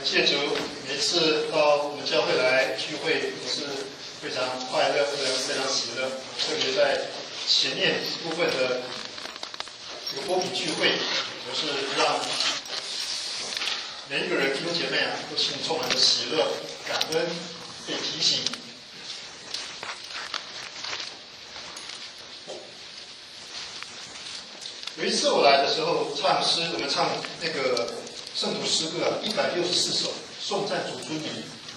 谢主，每次到我们教会来聚会，我是非常快乐，非常喜乐。特别在前面部分的这个波比聚会，我是让每一个人弟兄姐妹啊，都心里充满了喜乐、感恩，被提醒。有一次我来的时候唱诗，我们唱那个圣徒诗歌啊，164首，颂赞主尊名。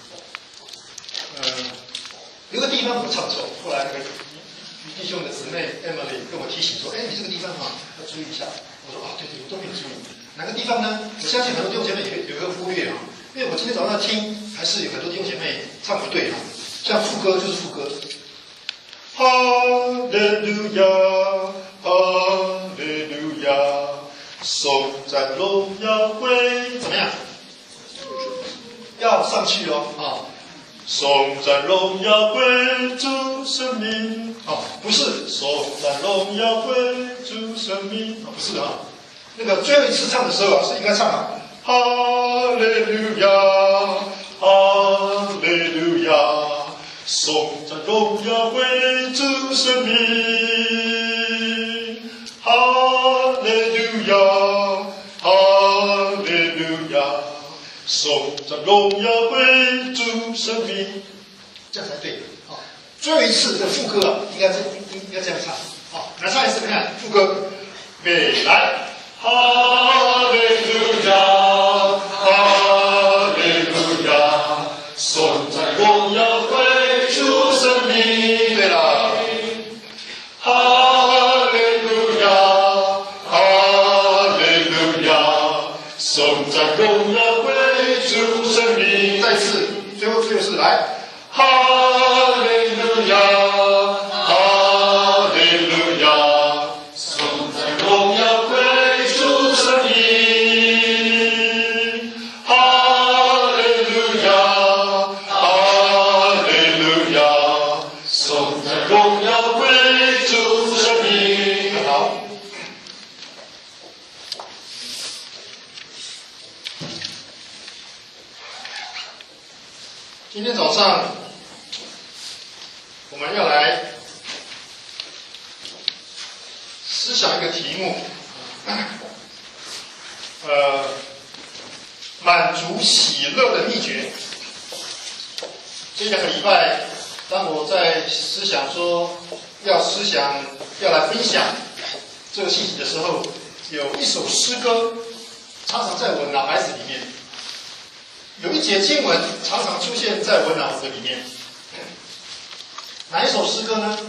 有个地方我唱错，后来那个弟兄的姊妹 Emily 跟我提醒说：“哎，你这个地方啊要注意一下。”我说：“啊，对，我都没有注意。哪个地方呢？我相信很多弟兄姐妹有一个忽略啊，因为我今天早上听，还是有很多弟兄姐妹唱不对啊。像副歌就是副歌，哈利路亚。哈利路亚，颂赞荣耀归怎么样？要上去哦啊！颂赞荣耀归主生命啊，不是颂赞荣耀归主生命啊，不是啊。那个最后一次唱的时候啊，是应该唱啊，哈利路亚，哈利路亚，颂赞荣耀归主生命。哈利路亚，哈利路亚，颂赞荣耀归主生命，这样才对啊！最后一次的副歌啊，应该这样唱啊！来唱一次，看副歌，备来，哈利路亚，哈利路亚，颂赞荣耀归主生命。对了，颂赞荣耀归主生命。再次，最后是来，哈利路亚，哈利路亚，颂赞荣耀归主生命。哈利路亚，哈利路亚，颂赞荣耀归主生命。好。今天早上我们要来思想一个题目，满足喜乐的秘诀。这2个礼拜，当我在思想说要来分享这个信息的时候，有一首诗歌常常在我脑海子里面。有一节经文常常出现在我脑子里面，哪一首诗歌呢？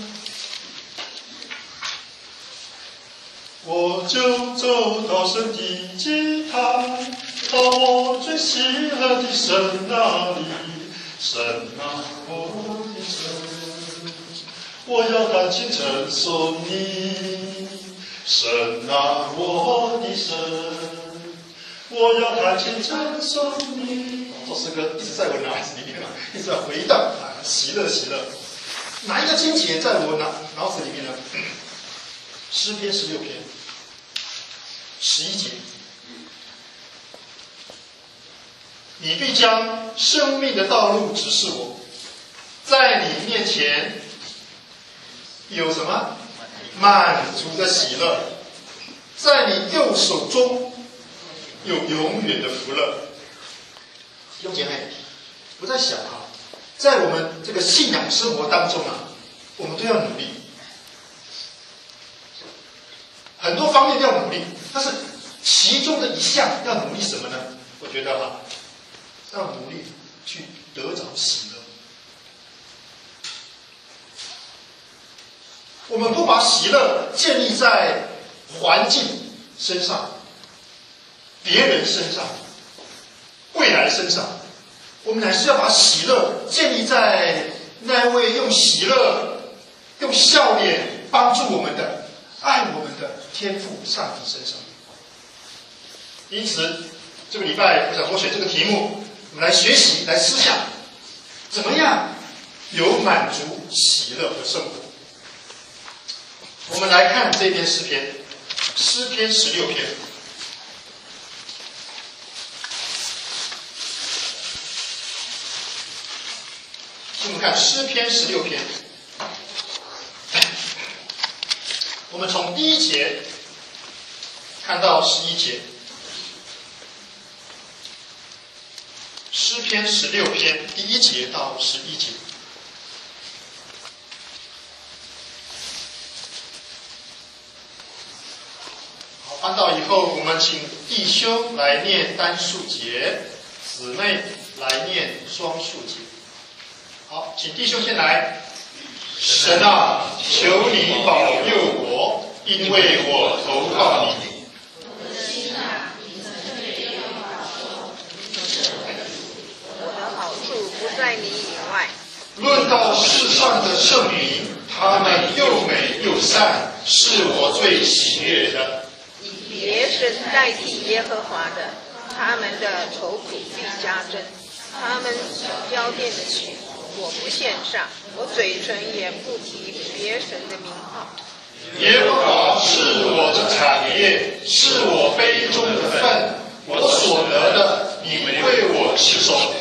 我就走到神的祭坛，到我最喜乐的神那里，神啊，我的神，我要弹琴称颂你，神啊，我的神。我要弹琴称颂你。这诗歌一直在我脑海子里面啊，一直在回荡啊，喜乐喜乐。哪一个经节在我脑子里面呢？诗篇16篇11节，你必将生命的道路指示我，在你面前有什么？满足的喜乐，在你右手中有永远的福乐。弟兄姐妹，我在想啊，在我们这个信仰生活当中啊，我们都要努力，很多方面要努力，但是其中的一项要努力什么呢？我觉得啊，要努力去得着喜乐。我们不把喜乐建立在环境身上、别人身上、未来身上，我们乃是要把喜乐建立在那位用喜乐、用笑脸帮助我们的、爱我们的天父上帝身上。因此，这个礼拜我想说选这个题目，我们来学习、来思想，怎么样有满足喜乐的生活。我们来看这篇诗篇，诗篇16篇。 看诗篇16篇。我们从第1节看到11节。诗篇16篇第1节到11节。好，翻到以后，我们请弟兄来念单数节，姊妹来念双数节。好，请弟兄先来。神啊，求你保佑我，因为我投靠你。 不在你以外。 论到世上的圣灵，他们又美又善，是我最喜悦的。 以别神代替耶和华的，他们的愁苦必加增。他们交奠的曲，我不献上，我嘴唇也不提别神的名号。 耶和华是我的产业，是我杯中的分，我所得的，你为我持守。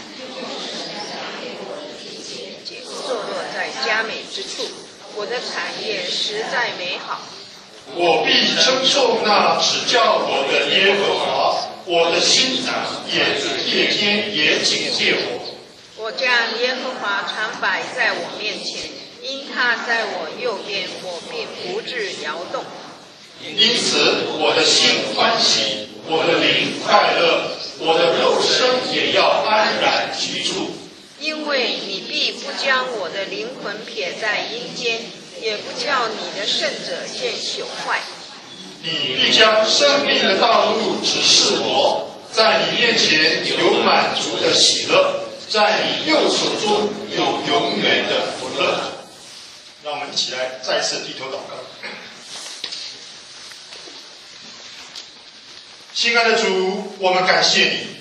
坐落在佳美之处，我的产业实在美好。 我必称颂那指教我的耶和华，我的心肠夜间也警戒我。 我将耶和华常摆在我面前，因他在我右边，我并不致摇动。 因此我的心欢喜，我的灵快乐，我的肉身也要安然居住。 因为你必不将我的灵魂撇在阴间，也不叫你的圣者见朽坏。 你必将生命的道路指示我，在你面前有满足的喜乐，在你右手中有永远的福乐。让我们一起来再次低头祷告。亲爱的主，我们感谢你，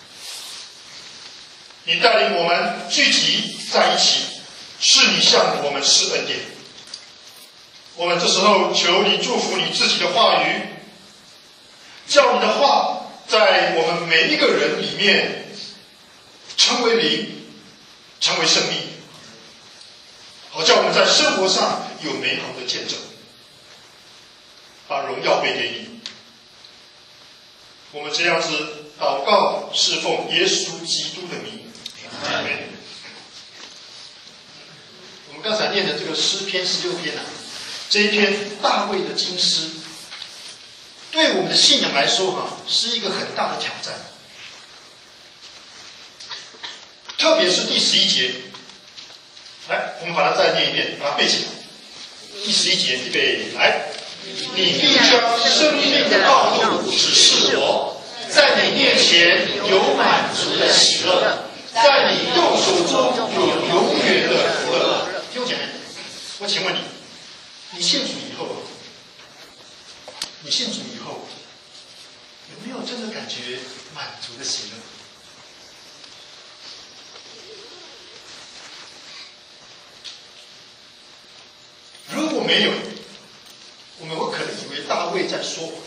你带领我们聚集在一起，是你向我们施恩典。我们这时候求你祝福你自己的话语，叫你的话在我们每一个人里面成为灵，成为生命，好叫我们在生活上有美好的见证，把荣耀归给你。我们这样子祷告侍奉耶稣基督的名，阿们。我们刚才念的这个诗篇16篇啊，这一篇大卫的经诗，对我们的信仰来说是一个很大的挑战。特别是第11节，来，我们把它再念一遍，把它背起来。第11节，预备，来。你必将生命的道路指示我，在你面前有满足的喜乐，在你右手中有永远的福乐。弟兄姐妹，我请问你，你信主以后，有没有真的感觉满足的喜乐？如果没有，我们可能以为大卫在说谎。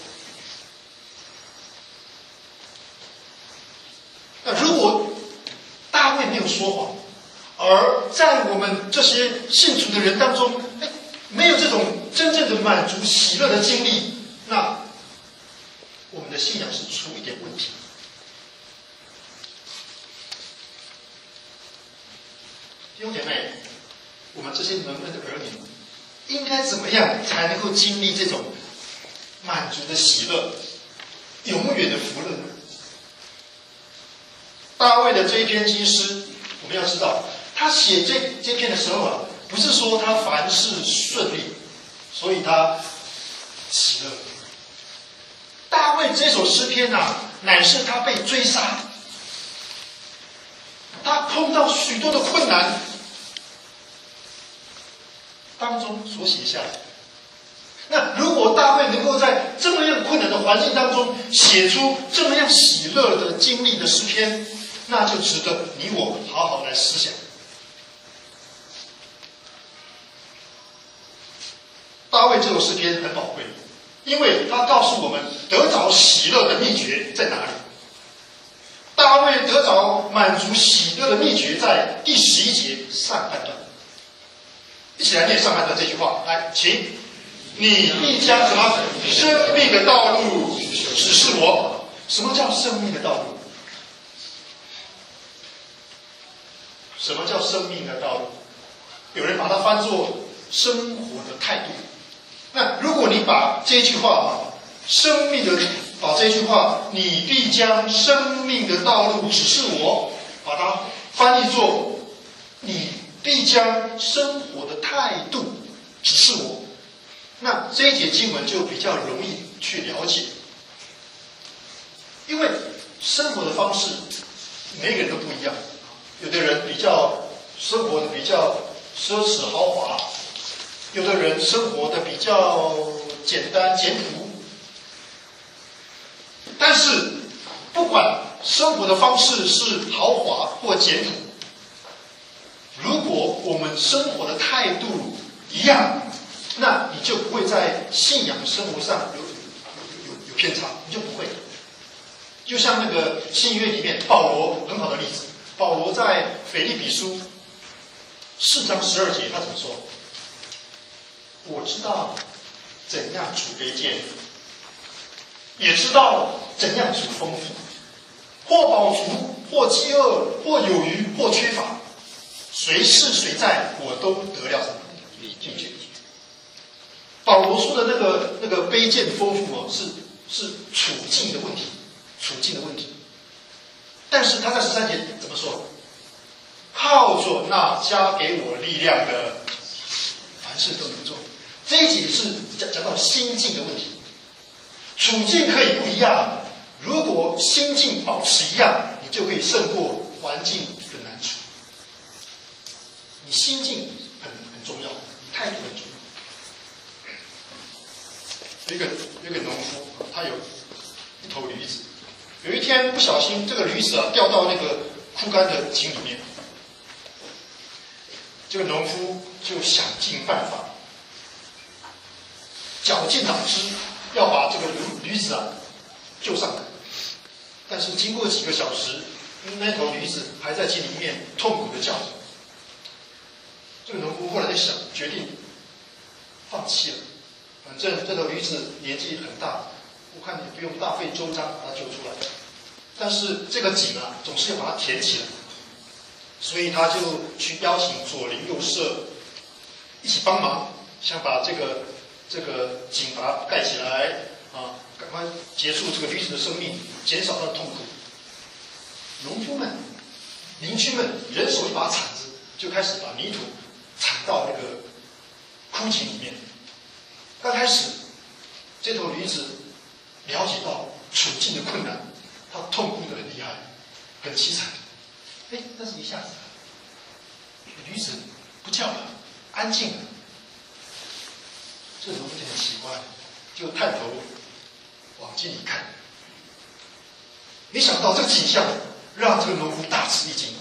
那如果大卫没有说谎，而在我们这些信主的人当中，没有这种真正的满足喜乐的经历，那我们的信仰是出一点问题。弟兄姐妹，我们这些门门的儿女，应该怎么样才能够经历这种满足的喜乐、永远的福乐呢？大卫的这一篇经诗，我们要知道，他写这篇的时候不是说他凡事顺利，所以他喜乐。大卫这首诗篇乃是他被追杀，他碰到许多的困难当中所写下来。那如果大卫能够在这么样困难的环境当中写出这么样喜乐的经历的诗篇，那就值得你我好好来思想。大卫这首诗篇很宝贵，因为他告诉我们得着喜乐的秘诀在哪里。大卫得着满足喜乐的秘诀在第11节上半段。一起来念上半段这句话，来，请。你必将什么生命的道路指示我？什么叫生命的道路？什么叫生命的道路？有人把它翻作生活的态度。那如果你把这句话把这句话，你必将生命的道路指示我，把它翻译作你必将生活的态度指示我。那这一节经文就比较容易去了解，因为生活的方式每个人都不一样，有的人生活的比较奢侈豪华，有的人生活的比较简单简朴。但是不管生活的方式是豪华或简朴，如果我们生活的态度一样，那你就不会在信仰生活上有偏差，你就不会。就像那个新约里面保罗很好的例子，保罗在腓立比书4章12节，他怎么说？我知道怎样处卑贱，也知道怎样处丰富，或饱足，或饥饿，或有余，或缺乏，谁是谁在，我都得了什么秘诀。保罗说的那个卑贱丰富啊，是处境的问题，处境的问题。但是他在13节怎么说？靠着那加给我力量的，凡事都能做。这一节是讲到心境的问题，处境可以不一样，如果心境保持一样，你就可以胜过环境的难处。你心境很重要，态度很重要。有一个农夫，他有一头驴子。有一天不小心，这个驴子掉到那个枯干的井里面。这个农夫就想尽办法，绞尽脑汁要把这个驴子救上来。但是经过几个小时，那头驴子还在井里面痛苦的叫着。这个农夫后来在想，决定放弃了。反正这头驴子年纪很大，我看也不用大费周章把它救出来。但是这个井总是要把它填起来，所以他就去邀请左邻右舍一起帮忙，想把这个井把它盖起来赶快结束这个驴子的生命，减少它的痛苦。农夫们、邻居们人手一把铲子，就开始把泥土铲到那个枯井里面。刚开始，这头驴子了解到处境的困难，它痛苦得很厉害，很凄惨。但是一下子，驴子不叫了，安静了。这农夫就很奇怪，就探头往井里看。没想到这个景象让这个农夫大吃一惊。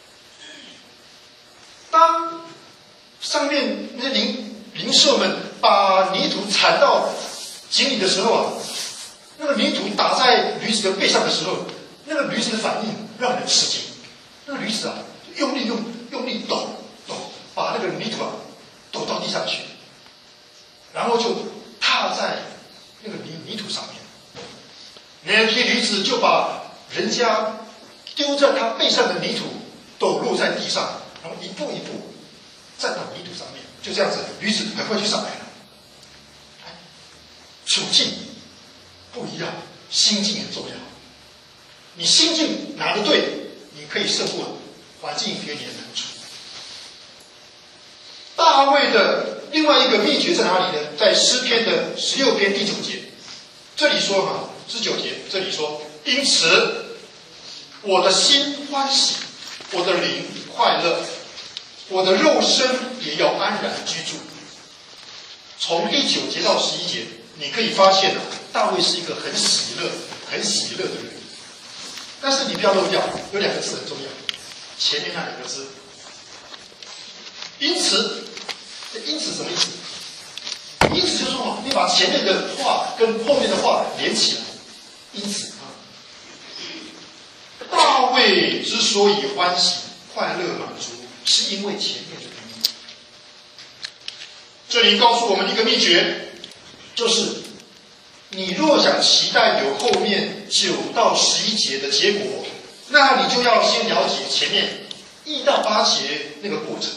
当上面那些邻舍们把泥土铲到井里的时候那个泥土打在驴子的背上的时候，那个驴子的反应让人吃惊。那个驴子用力抖，把那个泥土抖到地上去，然后就踏在那个泥土上面。那批驴子就把人家丢在他背上的泥土抖落在地上，然后一步一步站到泥土上面。就这样子，驴子很快就上来了。处境不一样，心境很重要。你心境拿得对，你可以胜过环境给你的难处。大卫的另外一个秘诀在哪里呢？在诗篇的16篇第9节，这里说19节，这里说：因此，我的心欢喜，我的灵快乐，我的肉身也要安然居住。从第9节到11节，你可以发现大卫是一个很喜乐的人。但是你不要漏掉，有2个字很重要，前面那2个字。因此什么意思？因此就是说你把前面的话跟后面的话连起来。因此大卫卫之所以欢喜、快乐、满足，是因为前面的原因。这里告诉我们一个秘诀，就是你若想期待有后面9到11节的结果，那你就要先了解前面1到8节那个过程。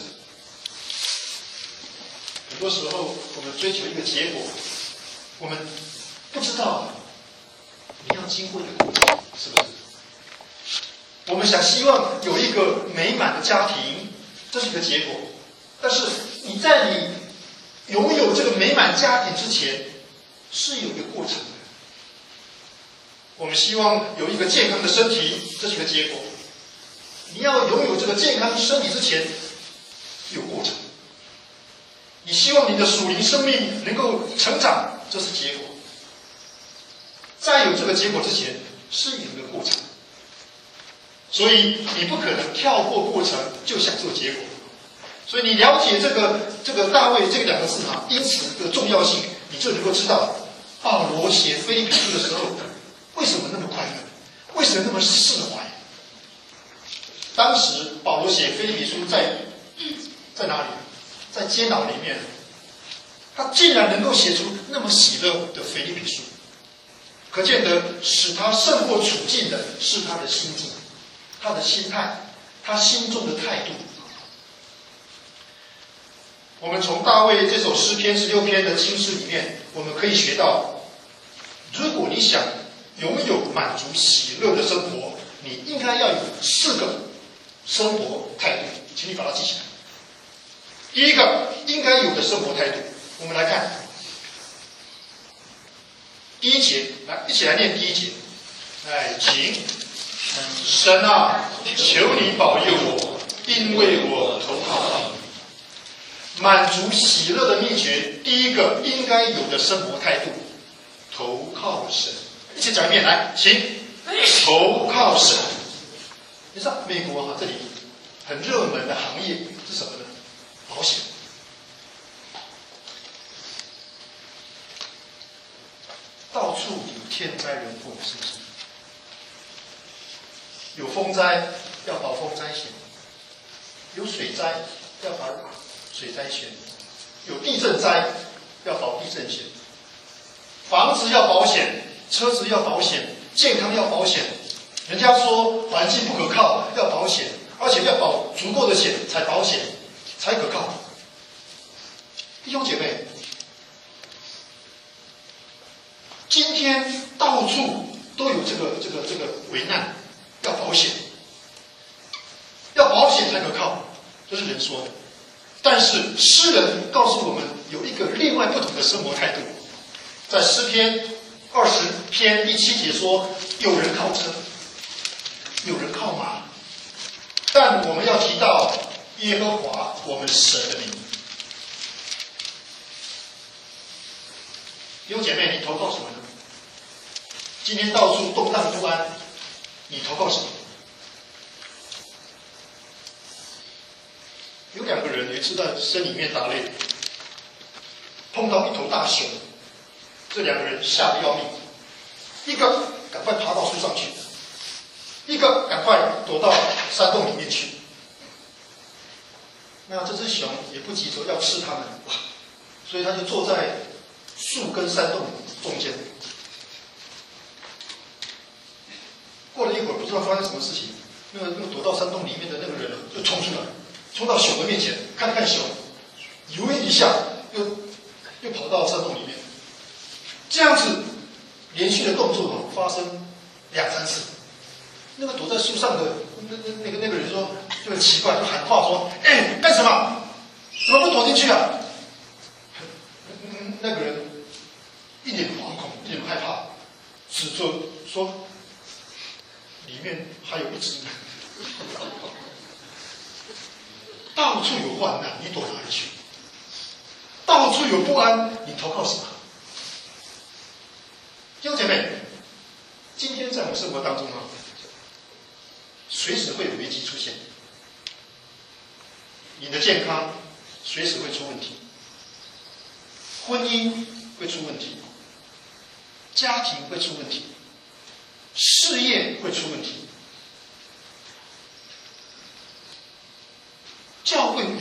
很多时候，我们追求一个结果，我们不知道你要经过一个过程，是不是？我们希望有一个美满的家庭，这是一个结果。但是你在你拥有这个美满家庭之前，是有一个过程的。我们希望有一个健康的身体，这是一个结果。你要拥有这个健康身体之前，有过程。你希望你的属灵生命能够成长，这是结果。在有这个结果之前，是有一个过程。所以你不可能跳过过程就享受结果。所以你了解这个大卫这2个字啊，因此的重要性，你就能够知道保罗写腓立比书的时候，为什么那么快乐，为什么那么释怀。当时保罗写腓立比书在哪里？在监牢里面，他竟然能够写出那么喜乐的腓立比书，可见得使他胜过处境的是他的心境、他的心态、他心中的态度。我们从大卫这首诗篇16篇的经诗里面，我们可以学到，如果你想拥有满足喜乐的生活，你应该要有4个生活态度，请你把它记起来。第一个应该有的生活态度，我们来看第1节，来一起来念第1节。请神啊，求你保佑我，因为我投靠你。满足喜乐的秘诀，第一个应该有的生活态度，投靠神。一起讲一遍，来，请投靠神。你知道美国这里很热门的行业是什么呢？保险。到处有天灾人祸，是不是？有风灾要保风灾险，有水灾要保水灾险，有地震灾要保地震险，房子要保险，车子要保险，健康要保险。人家说环境不可靠要保险，而且要保足够的险才保险，才可靠。弟兄姐妹，今天到处都有这个危难，要保险，要保险才可靠，这是人说的。但是诗人告诉我们有一个另外不同的生活态度，在诗篇20篇第7节说，有人靠车，有人靠马，但我们要提到耶和华我们神的名。弟兄姐妹，你投靠什么呢？今天到处动荡不安，你投靠什么？有2个人有一次在森里面打猎，碰到一头大熊，这2个人吓得要命，一个赶快爬到树上去，一个赶快躲到山洞里面去。那这只熊也不急着要吃他们，所以他就坐在树跟山洞中间。过了一会儿，不知道发生什么事情，那个躲到山洞里面的那个人就冲出来，冲到熊的面前，看看熊，犹豫一下，又跑到山洞里面。这样子连续的动作发生2、3次。那个躲在树上的那个人说，就很奇怪，就喊话说：“哎，干什么？怎么不躲进去啊？”那个人一脸惶恐，一脸害怕，指着说：“里面还有一只。”到处有患难，你躲哪里去？到处有不安，你投靠什么？弟兄姐妹，今天在我们生活当中啊，随时会有危机出现。你的健康随时会出问题，婚姻会出问题，家庭会出问题，事业会出问题，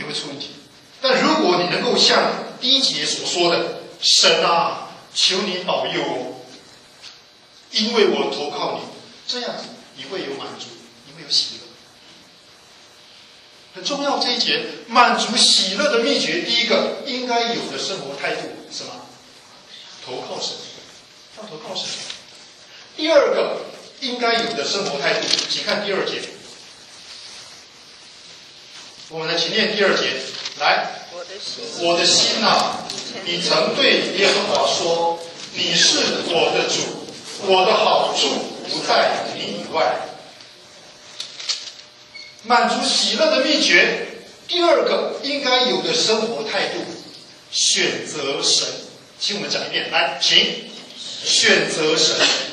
会出问题。但如果你能够像第一节所说的，神啊，求你保佑我，因为我投靠你，这样子你会有满足，你会有喜乐。很重要，这一节满足喜乐的秘诀，第一个应该有的生活态度是什么？投靠神，要投靠神。第二个应该有的生活态度，请看第二节。我们来请念第二节，来。我的心啊，你曾对耶和华说，你是我的主，我的好处不在你以外。满足喜乐的秘诀，第二个应该有的生活态度，选择神。请我们讲一遍，来，请选择神。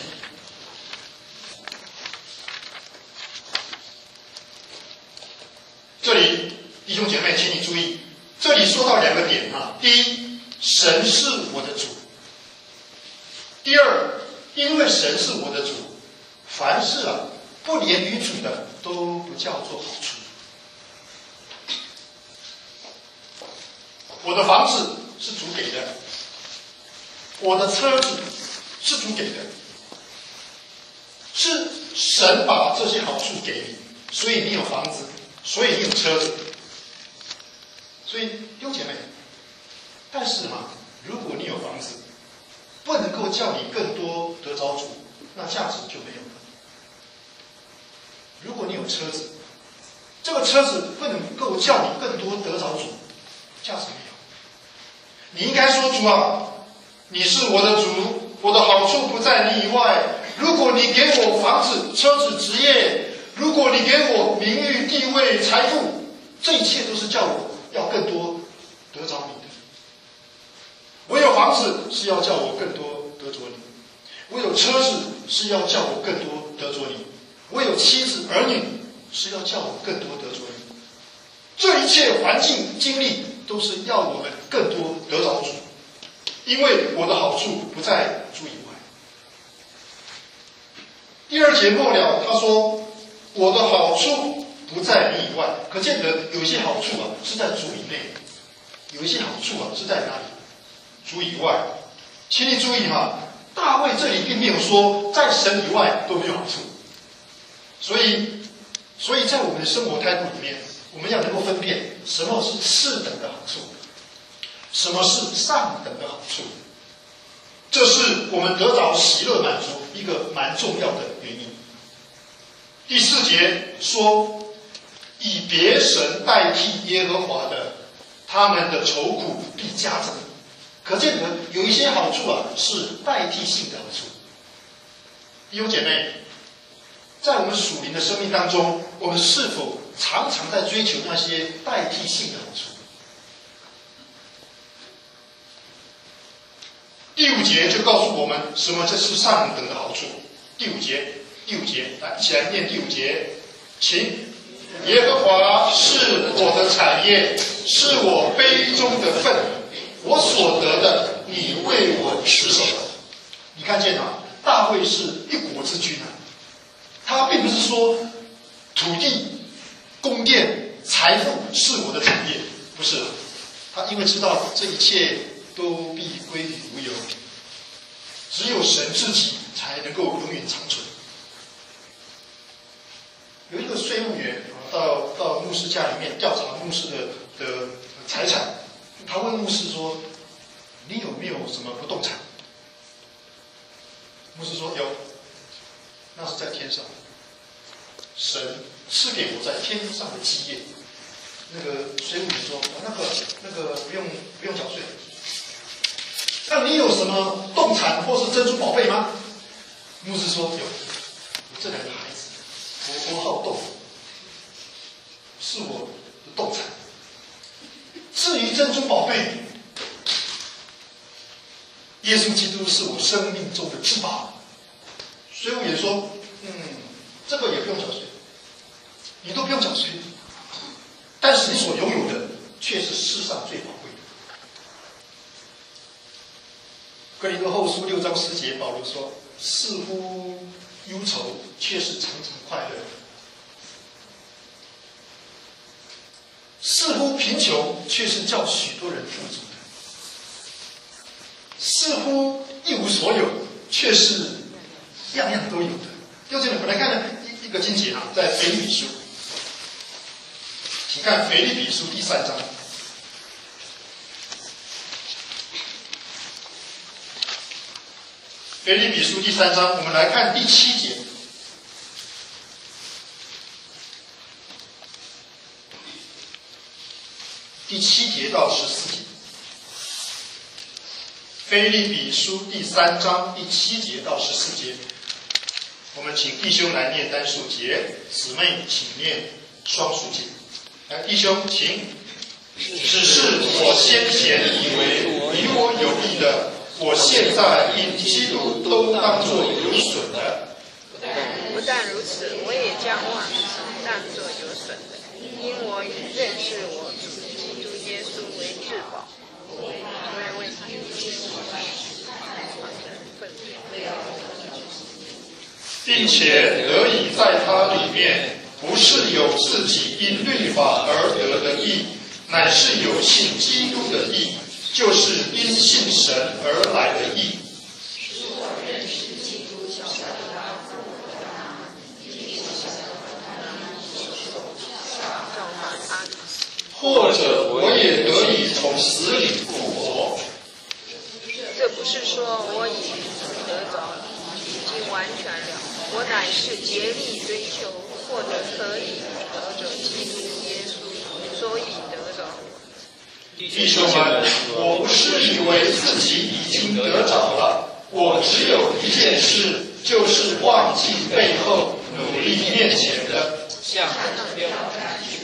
这里弟兄姐妹，请你注意，这里说到两个点啊。第一，神是我的主；第二，因为神是我的主，凡事不连于主的都不叫做好处。我的房子是主给的，我的车子是主给的，是神把这些好处给你，所以你有房子，所以你有车子。所以弟兄姐妹，但是嘛，如果你有房子，不能够叫你更多得着主，那价值就没有了。如果你有车子，这个车子不能够叫你更多得着主，价值没有。你应该说，主啊，你是我的主，我的好处不在你以外。如果你给我房子、车子、职业，如果你给我名誉、地位、财富，这一切都是叫我要更多得着你的。我有房子是要叫我更多得着你，我有车子是要叫我更多得着你，我有妻子儿女是要叫我更多得着你。这一切环境经历都是要我们更多得着主，因为我的好处不在主以外。第二节末了，他说我的好处不在你以外，可见得有一些好处是在主以内，有一些好处是在哪里？主以外。请你注意大卫这里并没有说在神以外都没有好处，所以在我们的生活态度里面，我们要能够分辨什么是次等的好处，什么是上等的好处。这是我们得着喜乐满足一个蛮重要的原因。第四节说，以别神代替耶和华的，他们的愁苦必加增。可见得有一些好处是代替性的好处。弟兄姐妹，在我们属灵的生命当中，我们是否常常在追求那些代替性的好处？第五节就告诉我们什么这是上等的好处。第五节，来，一起来念第五节，请。耶和华是我的产业，是我杯中的分，我所得的，你为我持守。你看见大卫是一国之君他并不是说土地、宫殿、财富是我的产业，不是，他因为知道这一切都必归于无有，只有神自己才能够永远长存。有一个税务员到牧师家里面调查牧师的财产，他问牧师说：“你有没有什么不动产？”牧师说：“有，那是在天上，神赐给我在天上的基业。”那个税务员说：“那个不用缴税。”那你有什么动产或是珍珠宝贝吗？牧师说：“有，我这两个孩子，我好动，是我的动产。至于珍珠宝贝，耶稣基督是我生命中的至宝。”税务员说：“这个也不用缴税，你都不用缴税，但是你所拥有的却是世上最宝贵的。”哥林多后书6章10节，保罗说：“似乎忧愁，却是常常快乐；似乎贫穷却是叫许多人富足的；似乎一无所有，却是样样都有的。弟兄姐妹，我们来看一个经节啊，在腓立比书，请看腓立比书第3章。腓立比书第3章，我们来看第7节。第7节到14节。腓立比书第3章第7节到14节，我们请弟兄来念单数节，姊妹请念双数节。来，弟兄请。只是我先前以为比我有益的，我现在因基督都当作有损的。 不但如此，我也将万事当作有损的，因我认识我主基督耶稣为至宝。 并且得以在他里面，不是有自己因律法而得的义，乃是有信基督的义，就是因信神而来的义。或者我也得以从死里复活。 这不是说我已得着了，已经完全了，我乃是竭力追求，或者可以得着基督耶稣，所以得着我。 弟兄们，我不是以为自己已经得着了，我只有一件事，就是忘记背后，努力面前的，向目标赶去。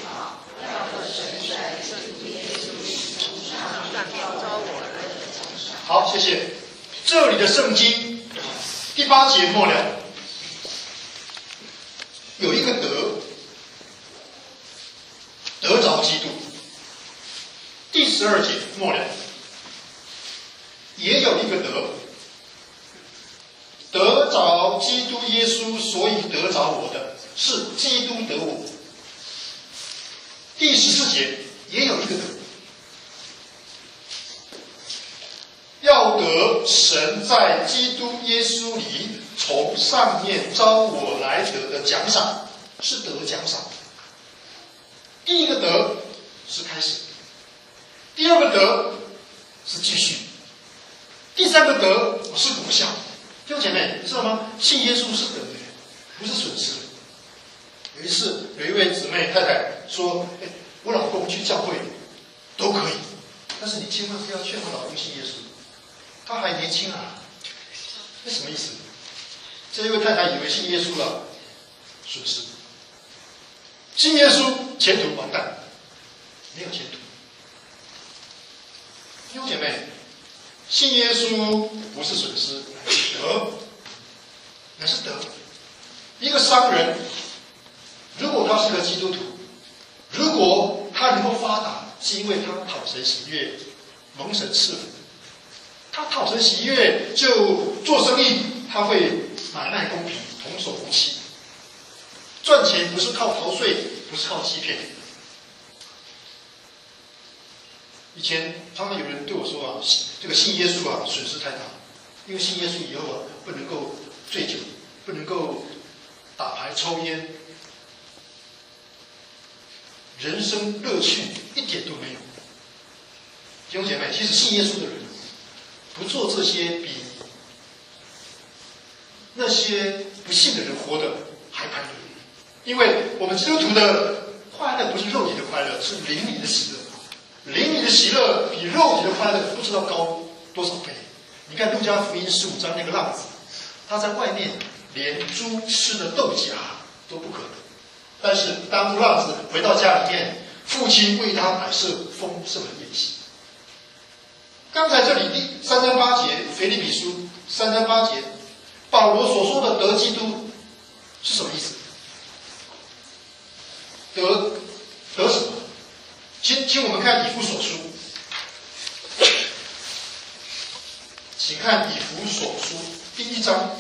好，谢谢。这里的圣经第8节末了，有一个得着基督。第12节末了，也有一个得着基督耶稣，所以得着我的，是基督得我。第14节也有一个要得神在基督耶稣里从上面招我来得的奖赏，是得奖赏。第一个得是开始，第二个得是继续，第三个得是果效。弟兄姐妹，你知道吗？信耶稣是得的，不是损失。有一次，有一位姊妹太太说：“我老公去教会都可以，但是你千万不要劝我老公信耶稣。他还年轻啊。”那什么意思？这一位太太以为信耶稣了，损失；信耶稣前途完蛋，没有前途。弟兄姐妹，信耶稣不是损失，乃是得。一个商人，如果他是个基督徒，如果他能够发达，是因为他讨神喜悦，蒙神赐福。他讨神喜悦，就做生意，他会买卖公平，童叟无欺。赚钱不是靠逃税，不是靠欺骗。以前常常有人对我说啊，这个信耶稣啊，损失太大，因为信耶稣以后啊，不能够醉酒，不能够打牌抽烟，人生乐趣一点都没有。弟兄姐妹，其实信耶稣的人不做这些，比那些不信的人活得还快乐。因为我们基督徒的快乐不是肉体的快乐，是灵里的喜乐。灵里的喜乐比肉体的快乐不知道高多少倍。你看路加福音15章那个浪子，他在外面连猪吃的豆荚都不可能，但是当浪子回到家里面，父亲为他摆设丰盛的宴席。刚才这里第3章8节，腓立比书3章8节，保罗所说的得基督是什么意思？得什么？请我们看以弗所书，请看以弗所书第1章。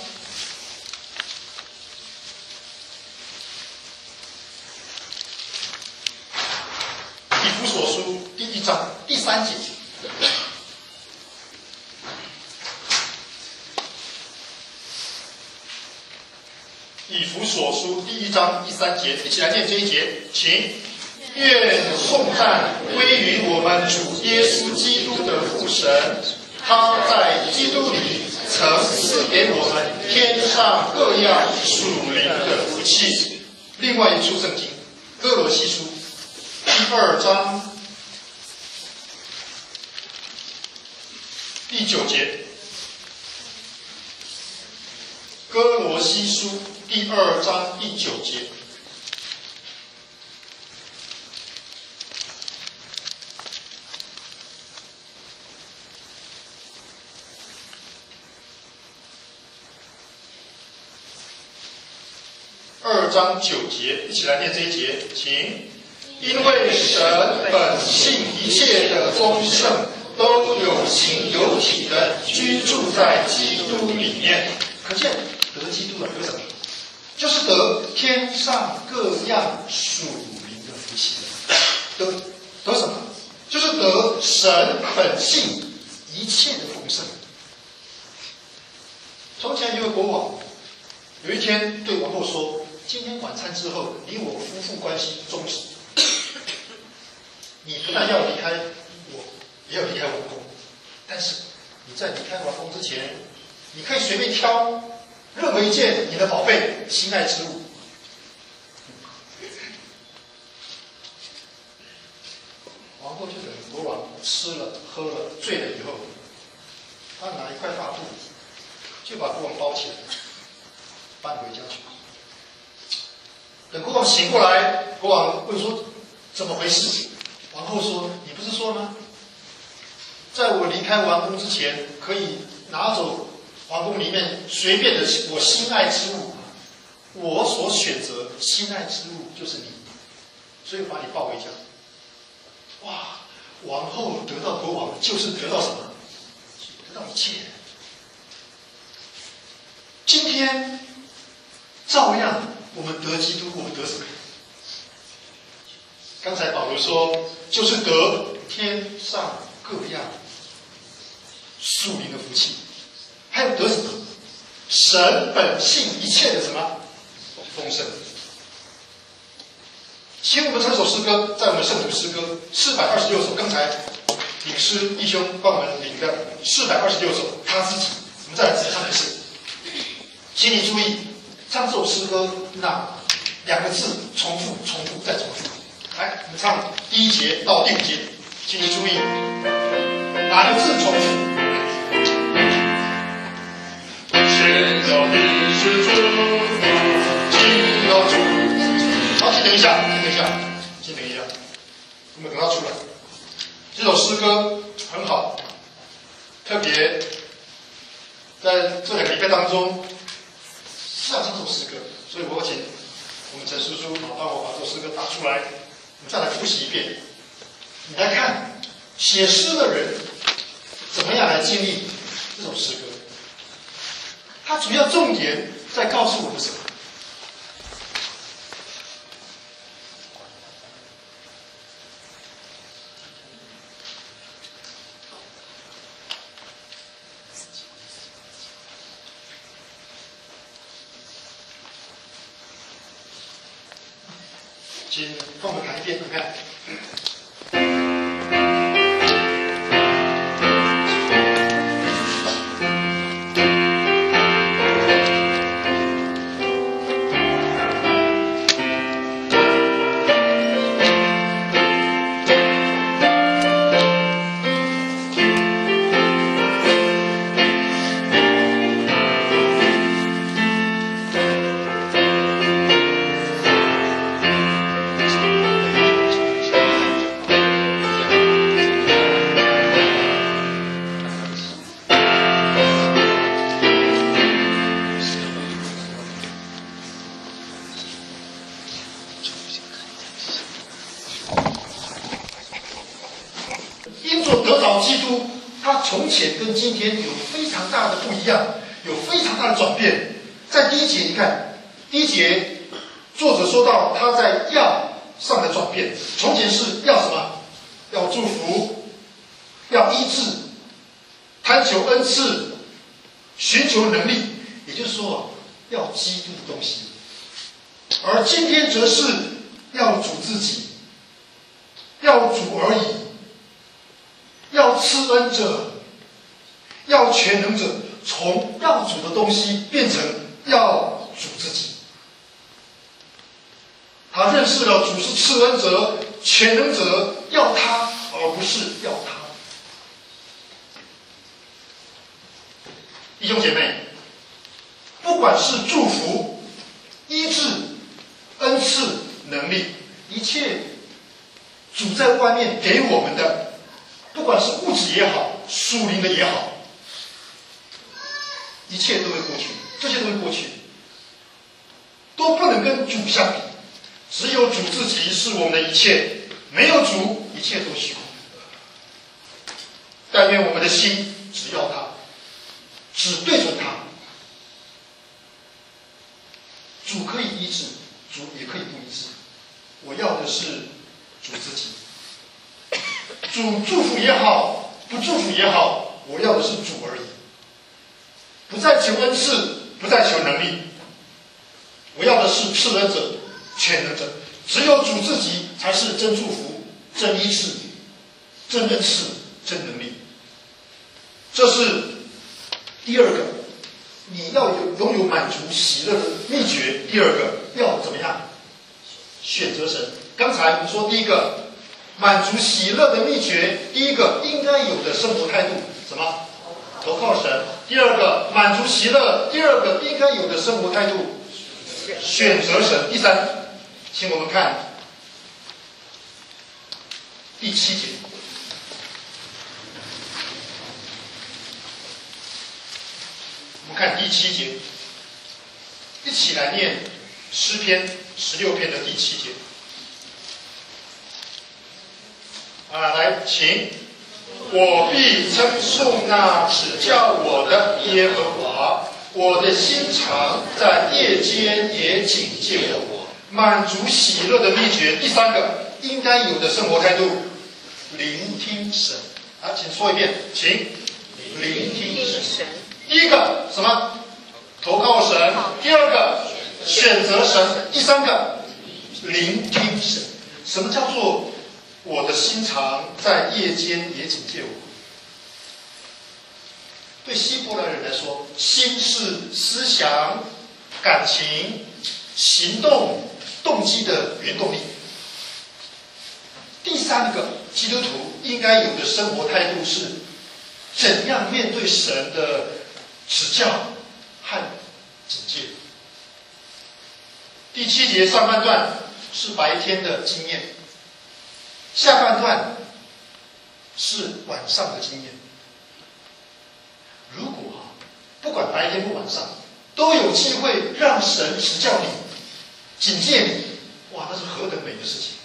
以弗所书 1章第3节。以弗所书第1章第3节，一起来念这一节，请。愿颂赞归于我们主耶稣基督的父神，他在基督里曾赐给我们天上各样属灵的福气。另外一处圣经，哥罗西书第2章第9节，哥罗西书第2章第9节。2章9节，一起来念这一节，请。因为神本性一切的丰盛，都有形有体的居住在基督里面。可见得基督的得什么？就是得天上各样属灵的福气。得什么？就是得神本性一切的丰盛。从前有位国王，有一天对王后说：“今天晚餐之后，你我夫妇关系终止。你不但要离开我，也要离开王宫。但是你在离开王宫之前，你可以随便挑任何一件你的宝贝、心爱之物。”王后就等国王吃了、喝了、醉了以后，他拿一块大布，就把国王包起来，搬回家去。等国王醒过来，国王问说：“怎么回事？”王后说：“你不是说吗？在我离开王宫之前，可以拿走王宫里面随便的我心爱之物。我所选择心爱之物就是你，所以把你抱回家。”哇！王后得到国王，就是得到什么？得到一切。今天照样，我们得基督，我们得什么？刚才保罗说，就是得天上各样属灵的福气，还有得什么？神本性一切的什么丰盛。请我们唱首诗歌，在我们圣徒诗歌426首，刚才领诗弟兄帮我们领的426首，他自己，我们再来仔细唱一次。请你注意，唱这首诗歌那2个字重复、重复再重复。来，我们唱第1节到第5节，请你注意哪个字重复？宣告你是主，敬告主。好，请等一下，请等一下，我们等它出来。这首诗歌很好，特别在这2个礼拜当中是要唱这首诗歌，所以我请我们陈叔叔帮我把这首诗歌打出来，我们再来复习一遍。你来看写诗的人怎么样来经历这首诗歌，它主要重点在告诉我们什么？请跟我们谈一遍，看看。从前跟今天有非常大的不一样，有非常大的转变。在第1节，你看第1节，作者说到他在要上的转变。从前是要什么？ 要祝福，要医治，贪求恩赐，寻求能力，也就是说要基督的东西。而今天则是要主自己，要主而已，要赐恩者，要全能者，从要主的东西变成要主自己。他认识了主是赐恩者、全能者，要他而不是要他。弟兄姐妹，不管是祝福、医治、恩赐、能力，一切主在外面给我们的，不管是物质也好，属灵的也好，一切都会过去，这些都会过去，都不能跟主相比。只有主自己是我们的一切，没有主，一切都虚空。但愿我们的心只要他，只对准他。主可以医治，主也可以不医治。我要的是主自己。主祝福也好，不祝福也好，我要的是主而已。不再求恩赐，不再求能力，我要的是赐恩者、全能者。只有主自己才是真祝福、真医治、真恩赐、真能力。这是第二个，你要拥有满足喜乐的秘诀。第二个要怎么样？选择神。刚才我们说第一个满足喜乐的秘诀，第一个应该有的生活态度，什么？投靠神。第二个满足喜乐，第二个应该有的生活态度，选择神。第三，请我们看第7节。我们看第7节，一起来念诗篇16篇的第7节。来，请。我必称颂那指教我的耶和华，我的心肠在夜间也警戒我。满足喜乐的秘诀，第三个应该有的生活态度，聆听神。请说一遍，请聆听神。第一个什么？投靠神。第二个选择神。第三个聆听神。什么叫做我的心肠在夜间也警戒我？对希伯来人来说，心是思想、感情、行动、动机的原动力。第三个，基督徒应该有的生活态度是怎样面对神的指教和警戒。第7节上半段是白天的经验，下半段是晚上的经验。如果不管白天不晚上，都有机会让神指教你、警戒你，哇，那是何等美的事情！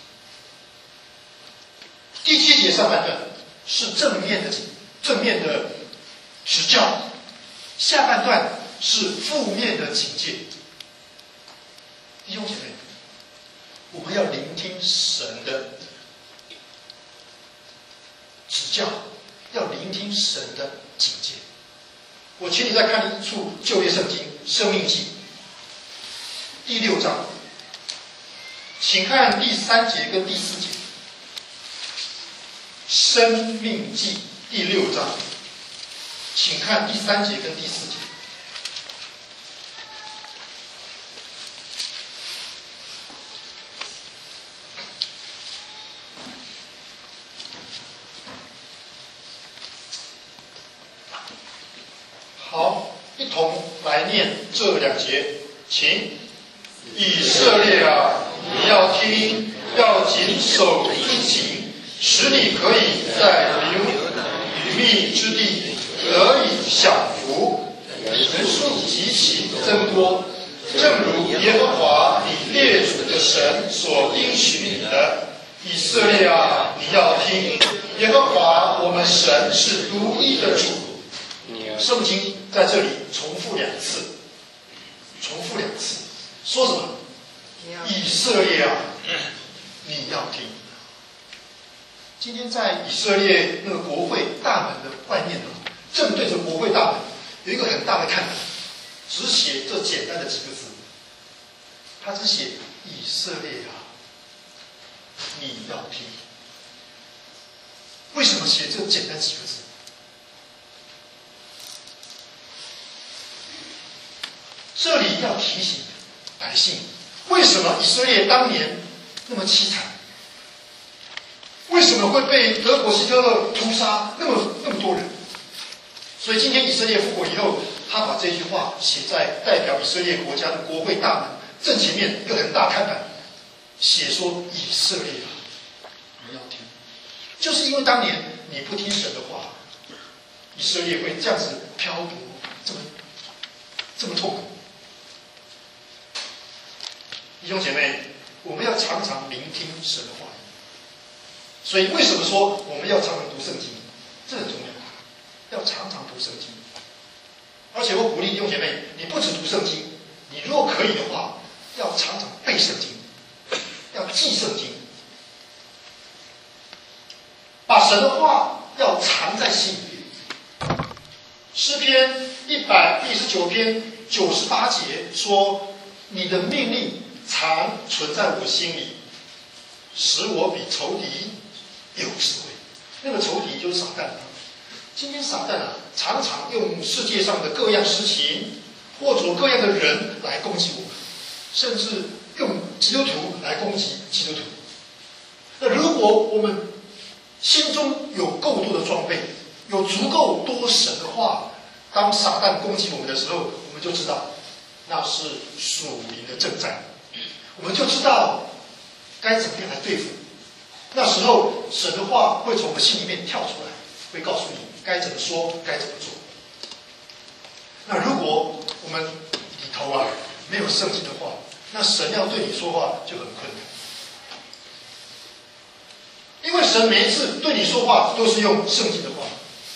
第7节上半段是正面的指教，下半段是负面的警戒。弟兄姐妹，我们要聆听神的指教，要聆听神的警戒。我请你再看一处旧约圣经《申命记》第6章，请看第3节跟第4节。《申命记》第6章，请看第3节跟第4节。好，一同来念这2节，请。以色列啊，你要听，要谨守遵行，使你可以在流与密之地得以享福，人数极其增多，正如耶和华你列祖的神所应许你的。以色列啊，你要听，耶和华我们神是独一的主。圣经在这里重复2次，说什么？以色列啊，你要听。 今天在以色列那个国会大门的外面正对着国会大门有一个很大的看板，只写这简单的几个字，他只写以色列啊，你要听。为什么写这简单几个字？这里要提醒百姓，为什么以色列当年那么凄惨？为什么会被德国希特勒屠杀那么多人？所以今天以色列复国以后，他把这句话写在代表以色列国家的国会大门正前面一个很大看板，写说以色列啊，你要听。就是因为当年你不听神的话，以色列会这样子漂泊，这么痛苦。弟兄姐妹，我们要常常聆听神的话语。所以为什么说我们要常常读圣经？这很重要，要常常读圣经。而且我鼓励弟兄姐妹，你不只读圣经，你如果可以的话，要常常背圣经，要记圣经，把神的话要藏在心里面。诗篇119篇98节说：“你的命令常存在我心里，使我比仇敌有智慧。”那个仇敌就是撒旦。今天撒旦常常用世界上的各样事情或者各样的人来攻击我们，甚至用基督徒来攻击基督徒。那如果我们心中有够多的装备，有足够多神的话，当撒旦攻击我们的时候，我们就知道那是属灵的征战，我们就知道该怎么样来对付。那时候神的话会从我们心里面跳出来，会告诉你该怎么说，该怎么做。那如果我们里头没有圣经的话，那神要对你说话就很困难。因为神每一次对你说话都是用圣经的话，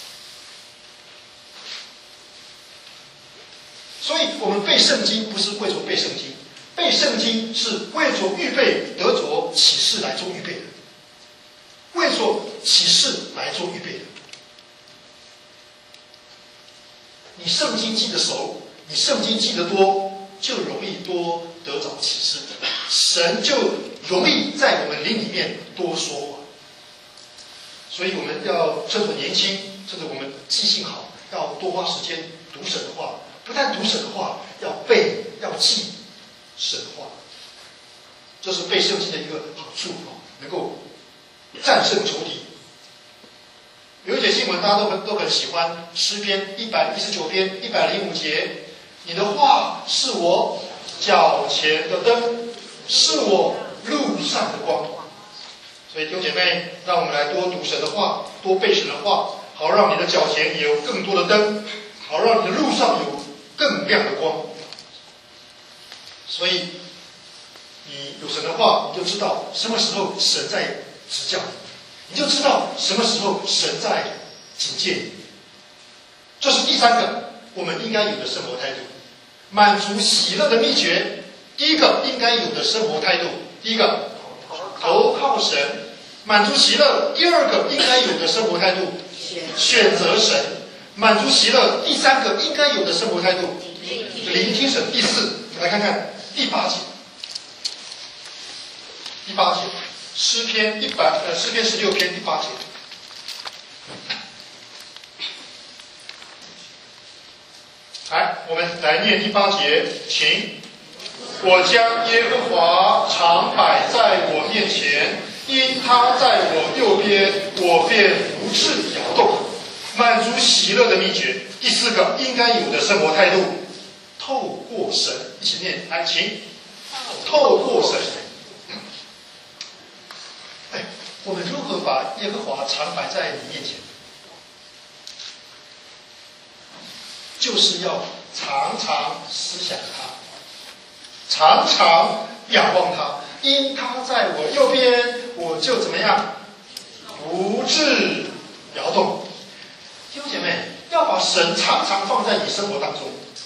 所以我们背圣经不是为着背圣经，背圣经是为着预备得着启示来做预备的，为着启示来做预备的。你圣经记得熟，你圣经记得多，就容易多得着启示，神就容易在我们灵里面多说话。所以我们要趁着年轻，趁着我们记性好，要多花时间读神的话。不但读神的话，要背，要记神的话。这是背圣经的一个好处，能够战胜仇敌。有一节经文大家都很喜欢，诗篇119篇105节：“你的话是我脚前的灯，是我路上的光。”所以弟兄姐妹，让我们来多读神的话，多背神的话，好让你的脚前也有更多的灯，好让你的路上有更亮的光。所以你有神的话，你就知道什么时候神在指教你，你就知道什么时候神在警戒你。这是第三个我们应该有的生活态度，满足喜乐的秘诀。第一个应该有的生活态度，第一个投靠神，满足喜乐。第二个应该有的生活态度，选择神，满足喜乐。第三个应该有的生活态度，聆听神。第四，来看看第8节。第8节，诗篇16篇第8节。来，我们来念第8节，请。我将耶和华常摆在我面前，因他在我右边，我便不致摇动。满足喜乐的秘诀。第4个应该有的生活态度，透过神。一起念，来，请。透过神。我们如何把耶和华常摆在你面前？就是要常常思想他，常常仰望他，因他在我右边，我就怎么样？不致摇动。弟兄姐妹，要把神常常放在你生活当中。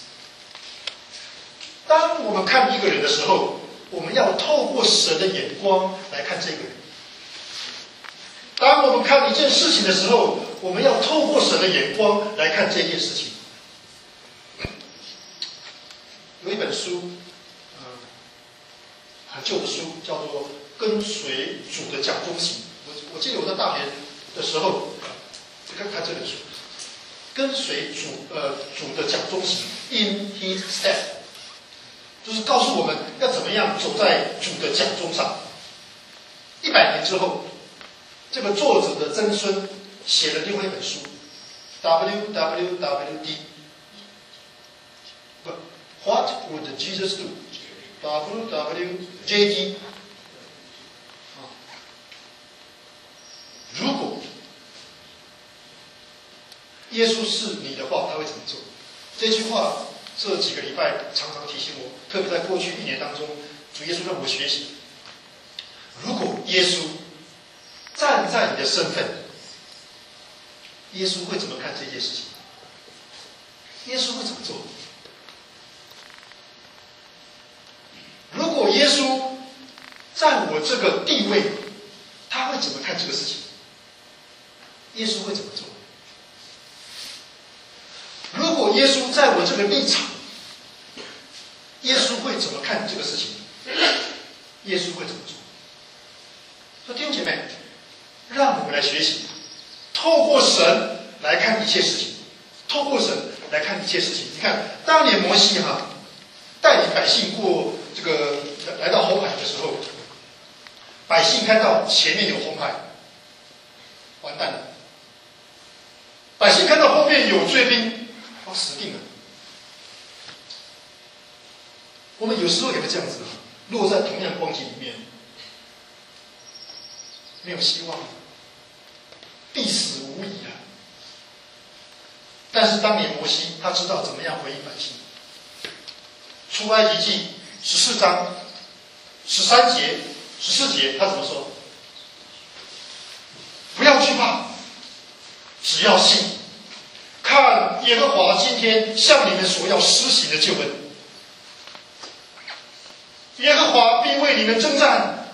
当我们看一个人的时候，我们要透过神的眼光来看这个人。 当我们看一件事情的时候，我们要透过神的眼光来看这件事情。有一本书，很旧的书，叫做《跟随主的讲中行》。我记得我在大学的时候，看这本书，跟随主的讲中行 ，In His Step， 就是告诉我们要怎么样走在主的讲中上。100年之后，这个作者的曾孙写了另外一本书 ，WWWD， 不 ，What would Jesus do？WWJD。如果耶稣是你的话，他会怎么做？这句话这几个礼拜常常提醒我，特别在过去1年当中，主耶稣让我学习。如果耶稣站在你的身份，耶稣会怎么看这件事情？耶稣会怎么做？如果耶稣在我这个地位，他会怎么看这个事情？耶稣会怎么做？如果耶稣在我这个立场，耶稣会怎么看这个事情？耶稣会怎么做？所以弟兄姐妹，让我们来学习，透过神来看一切事情，透过神来看一切事情。你看，当年摩西带领百姓过这个来到红海的时候，百姓看到前面有红海，完蛋了。百姓看到后面有追兵，死定了。我们有时候也会这样子，落在同样光景里面，没有希望，必死无疑啊！但是当年摩西他知道怎么样回应百姓。出埃及记14章13节、14节，他怎么说？不要惧怕，只要信，看耶和华今天向你们所要施行的救恩。耶和华必为你们征战，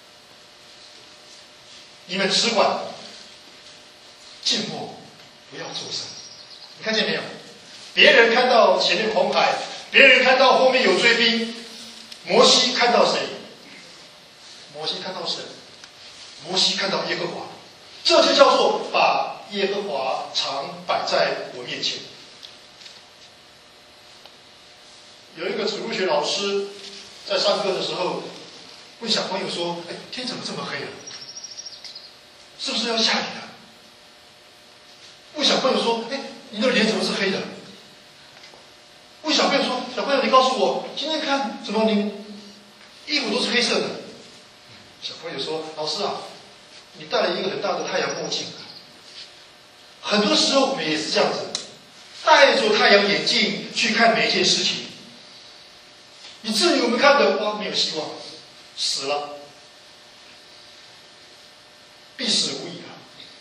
你们只管静默，不要作声。你看见没有？别人看到前面红海，别人看到后面有追兵，摩西看到谁？摩西看到神，摩西看到耶和华，这就叫做把耶和华常摆在我面前。有一个主日学老师在上课的时候问小朋友说：“哎，天怎么这么黑啊？是不是要下雨啊？”问小朋友说：“哎，你的脸怎么是黑的？”问小朋友说：“小朋友，你告诉我，今天看怎么你衣服都是黑色的？”小朋友说：“老师啊，你戴了一个很大的太阳墨镜啊。”很多时候我们也是这样子，戴着太阳眼镜去看每一件事情，以至于我们看的哇没有希望，死了，必死无疑啊。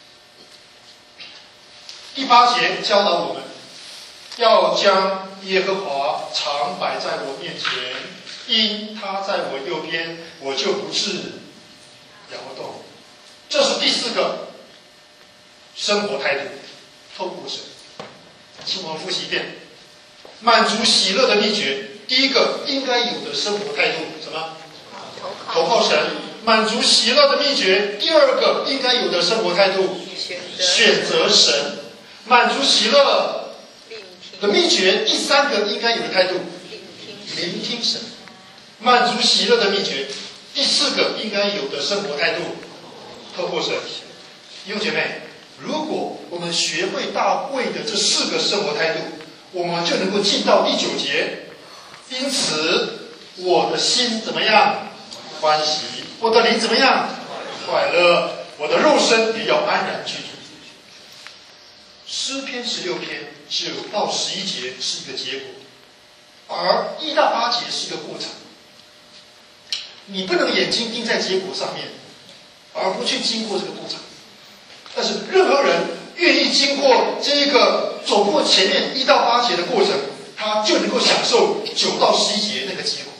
第8节教导我们要将耶和华常摆在我面前，因他在我右边，我就不致摇动。这是第4个生活态度，透过神。请我们复习一遍，满足喜乐的秘诀。第一个应该有的生活态度，什么？投靠神。满足喜乐的秘诀。第2个应该有的生活态度，选择神。满足喜乐的秘诀。第3个应该有的态度，聆听神。满足喜乐的秘诀。第4个应该有的生活态度，透过神。弟兄姐妹，如果我们学会大卫的这4个生活态度，我们就能够进到第9节。因此，我的心怎么样？欢喜。我的灵怎么样？快乐。我的肉身也要安然居住。诗篇16篇9到11节是一个结果，而1到8节是一个过程。你不能眼睛盯在结果上面，而不去经过这个过程。但是任何人愿意经过这一个走过前面1到8节的过程，他就能够享受9到11节那个结果。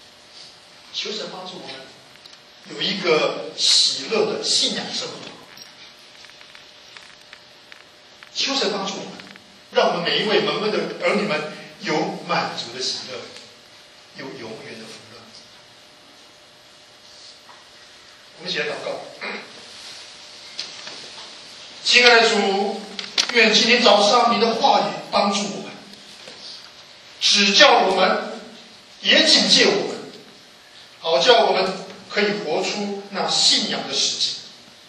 求神帮助我们有一个喜乐的信仰生活， 求神帮助我们，让我们每一位蒙恩的儿女们有满足的喜乐，有永远的福乐。我们一起来祷告。亲爱的主，愿今天早上你的话语帮助我们，指教我们，也警戒我们，好叫我们可以活出那信仰的实际。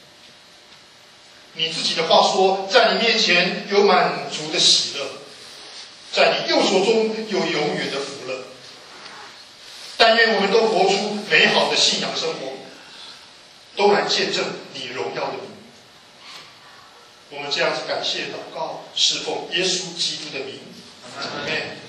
你自己的话说，在你面前有满足的喜乐，在你右手中有永远的福乐。但愿我们都活出美好的信仰生活，都来见证你荣耀的名。我们这样子感谢祷告，侍奉耶稣基督的名，阿们。